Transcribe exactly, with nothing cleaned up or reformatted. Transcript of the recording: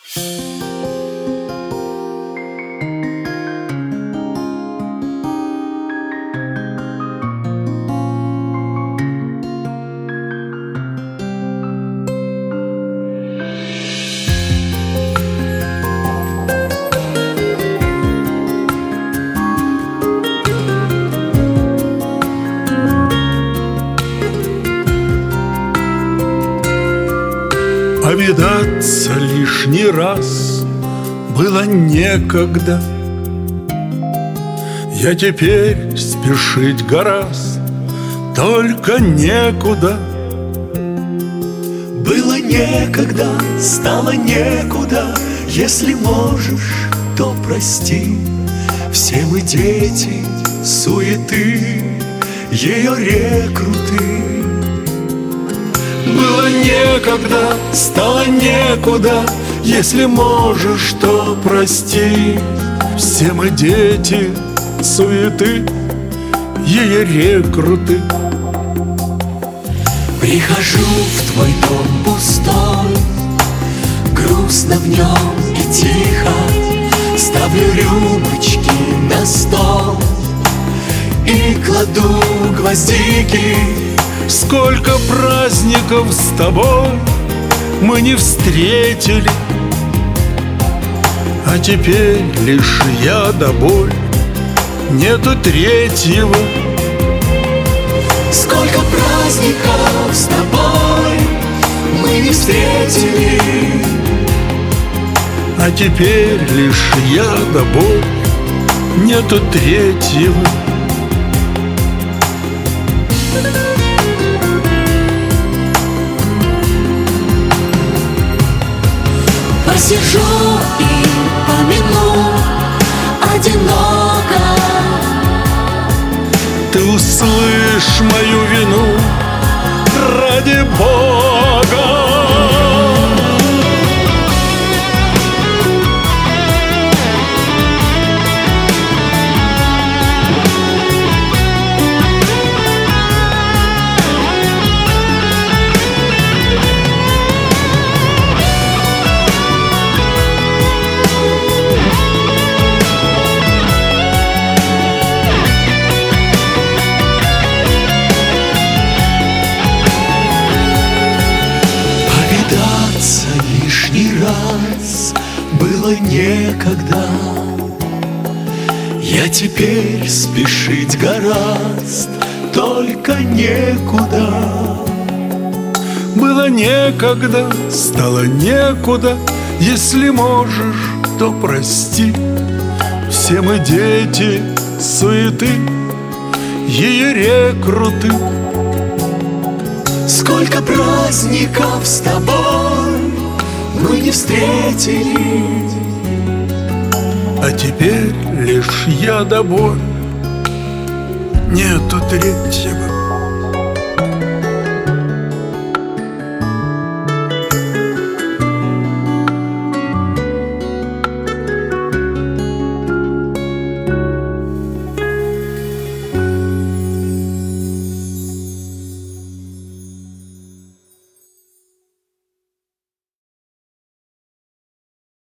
Повидаться лишний раз было некогда. Я теперь спешить гораздо, только некуда. Было некогда, стало некуда. Если можешь, то прости. Все мы дети суеты, ее рекруты. Было некогда, стало некуда. Если можешь, то прости. Все мы дети суеты, ее рекруты. Прихожу в твой дом пустой, грустно в нем и тихо. Ставлю рюмочки на стол и кладу гвоздики. Сколько праздников с тобой мы не встретили, а теперь лишь я да боль, нету третьего. Сколько праздников с тобой мы не встретили, а теперь лишь я да боль, нету третьего. Посижу и помяну одиноко. Ты услышь мою вину, ради Бога. Лишний раз было некогда. Я теперь спешить гораздо, только некуда. Было некогда, стало некуда. Если можешь, то прости. Все мы дети суеты, ее рекруты. Сколько праздников с тобой мы не встретили, а теперь лишь я да боль, нету третьего.